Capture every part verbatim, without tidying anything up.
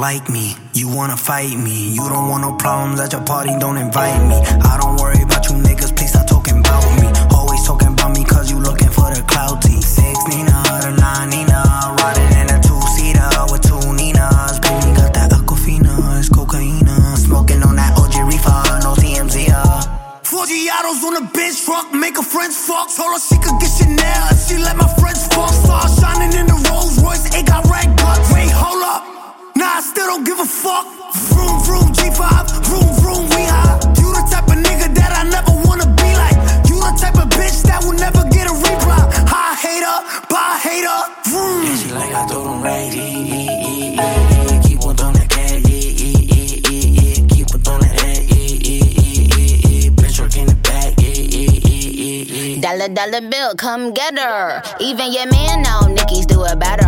like me. You wanna fight me. You don't want no problems at your party, don't invite me. I don't worry about you niggas, please stop talking about me. Always talking about me cause you looking for the clout T. Six Nina, the nine Nina, riding in a two-seater with two Ninas. Baby got that Aquafina, it's cocaina. Smoking on that O G reefer, no T M Z, uh. Four Giados on a bench truck, make her friends fuck. Told her she could get Chanel if she let my friends fuck. Star shining in the Rolls Royce, it got rag bucks. Wait, hold up, nah, I still don't give a fuck. Vroom, vroom, G five, vroom, vroom, we high. You the type of nigga that I never wanna be like. You the type of bitch that will never get a reply. High hater, bye hater, vroom. Yeah, she like I told him right, yeah, yeah, yeah, yeah. Keep on throwing that cat, yeah, yeah, yeah, yeah, yeah. Keep on throwing that head, yeah, yeah, yeah, yeah, yeah. Bitch work in the back, yeah, yeah, yeah, yeah, yeah. Dollar, dollar bill, come get her. Even your man know Nicki's do it better.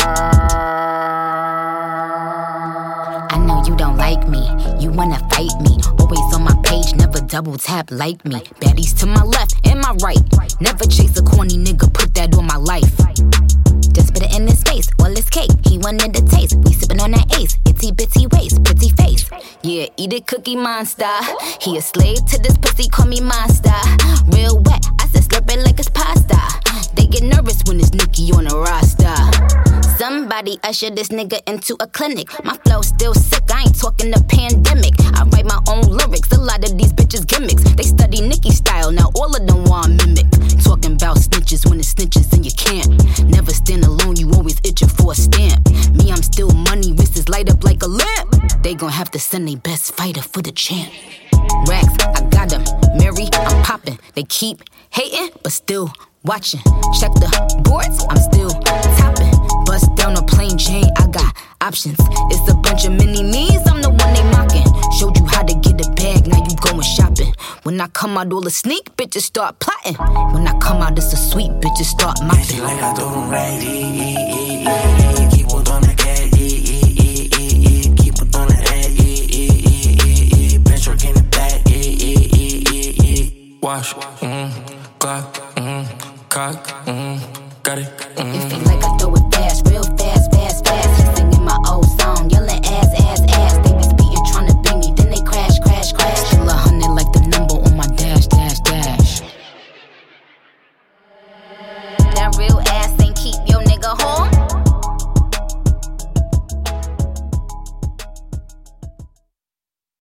I know you don't like me, you wanna fight me. Always on my page, never double tap like me. Baddies to my left and my right. Never chase a corny nigga, put that on my life. Just put it in his face, all his cake. He wanted the taste, we sippin' on that ace. Itty bitty waist, pretty face. Yeah, eat it cookie monster. He a slave to this pussy, call me monster. Real wet, I said slurp it like it's pasta. They get nervous when it's Nicki on the roster. Somebody usher this nigga into a clinic. My flow still sick, I ain't talking the pandemic. I write my own lyrics, a lot of these bitches gimmicks. They study Nicki style, now all of them want mimic. Talking about snitches when it's snitches and you can't. Never stand alone, you always itching for a stamp. Me, I'm still money, wrists light up like a lamp. They gon' have to send their best fighter for the champ. Racks, I got them. Mary, I'm popping. They keep hating, but still watching. Check the boards, I'm still topping. Bust down a plain chain, I got options. It's a bunch of mini me's, I'm the one they mocking. Showed you how to get a bag, now you going shopping. When I come out, all the sneak bitches start plotting. When I come out, it's a sweet bitches start mopping. Yeah, she like I told him right, yeah, yeah, yeah, yeah, yeah. Keep on throwing that cat, yeah, yeah, yeah, yeah, yeah. Keep on throwing that head, yeah, yeah, yeah, yeah, yeah. Bench work in the back, yeah, yeah, yeah, yeah, yeah. Wash, mm, clock, mm, cock, mm, got it, mm. It feel like I throw it fast.